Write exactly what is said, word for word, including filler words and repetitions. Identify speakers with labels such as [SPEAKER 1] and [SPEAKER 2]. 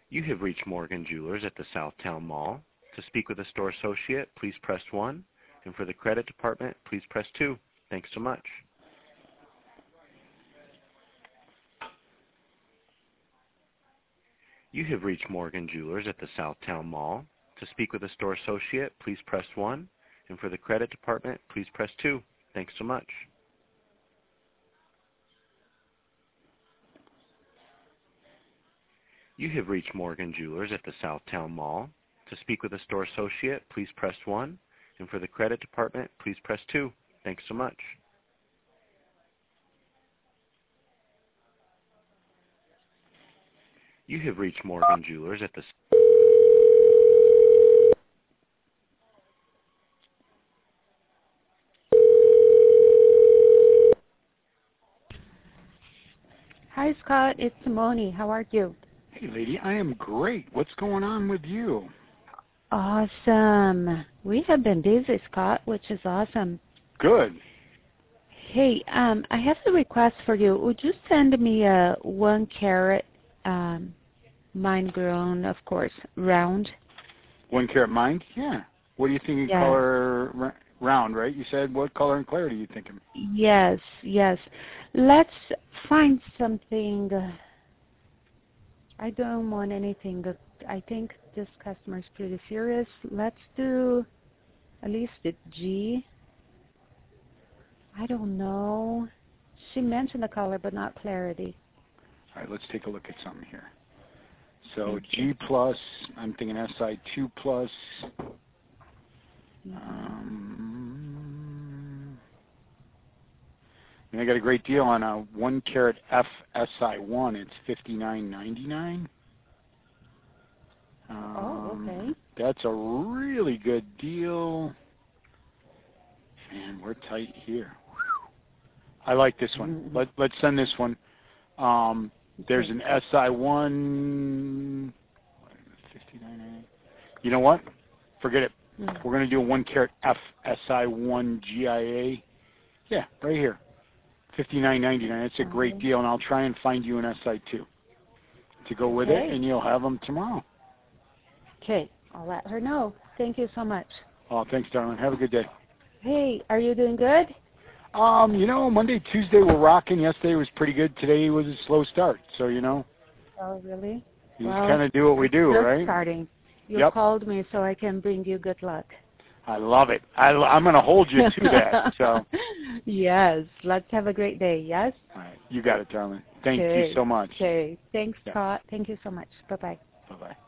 [SPEAKER 1] You have reached Morgan Jewelers at the Southtown Mall. To speak with a store associate, please press one. And for the credit department, please press two. Thanks so much. You have reached Morgan Jewelers at the Southtown Mall. To speak with a store associate, please press one. And for the credit department, please press two. Thanks so much. You have reached Morgan Jewelers at the Southtown Mall. To speak with a store associate, please press one. And for the credit department, please press two. Thanks so much. You have reached Morgan Jewelers at the...
[SPEAKER 2] Hi, Scott. It's Simone. How are you?
[SPEAKER 3] Hey, lady. I am great. What's going on with you?
[SPEAKER 2] Awesome. We have been busy, Scott, which is awesome.
[SPEAKER 3] Good.
[SPEAKER 2] Hey, um, I have a request for you. Would you send me a one carat, um, mine grown, of course, round?
[SPEAKER 3] One carat mine? Yeah. What do you think in
[SPEAKER 2] Yeah.
[SPEAKER 3] color r- round, right? You said what color and clarity are you thinking?
[SPEAKER 2] Yes, yes. Let's find something. Uh, I don't want anything. That I think this customer is pretty serious. Let's do at least a G. I don't know. She mentioned the color, but not clarity.
[SPEAKER 3] All right, let's take a look at something here. So
[SPEAKER 2] Thank
[SPEAKER 3] G
[SPEAKER 2] you.
[SPEAKER 3] plus, I'm thinking S I two plus.
[SPEAKER 2] Mhm.
[SPEAKER 3] Um, and I got a great deal on a one carat F S I one. It's fifty-nine ninety-nine. Um,
[SPEAKER 2] Oh, okay.
[SPEAKER 3] That's a really good deal. Man, we're tight here. Whew. I like this one.
[SPEAKER 2] Mm-hmm.
[SPEAKER 3] Let, let's send this one. Um, there's an S I one. fifty-nine. You know what? Forget it.
[SPEAKER 2] Mm.
[SPEAKER 3] We're going to do a one carat F S I one G I A. Yeah, right here. fifty-nine ninety-nine. It's a great deal, and I'll try and find you an S I two to go with
[SPEAKER 2] Okay.
[SPEAKER 3] it, and you'll have them tomorrow.
[SPEAKER 2] Okay, I'll let her know. Thank you so much.
[SPEAKER 3] Oh, thanks, darling. Have a good day.
[SPEAKER 2] Hey, are you doing good?
[SPEAKER 3] Um, you know, Monday, Tuesday we're rocking. Yesterday was pretty good. Today was a slow start. So, you know,
[SPEAKER 2] Oh, really?
[SPEAKER 3] you
[SPEAKER 2] Well,
[SPEAKER 3] just kind of do what we do,
[SPEAKER 2] just
[SPEAKER 3] right?
[SPEAKER 2] starting. You
[SPEAKER 3] Yep.
[SPEAKER 2] called me so I can bring you good luck.
[SPEAKER 3] I love it. I, I'm going to hold you to that. So,
[SPEAKER 2] yes. Let's have a great day, yes?
[SPEAKER 3] all right. You got it, darling. Thank
[SPEAKER 2] Okay.
[SPEAKER 3] you so much.
[SPEAKER 2] Okay. Thanks,
[SPEAKER 3] Yeah.
[SPEAKER 2] Scott. Thank you so much. Bye-bye.
[SPEAKER 3] Bye-bye.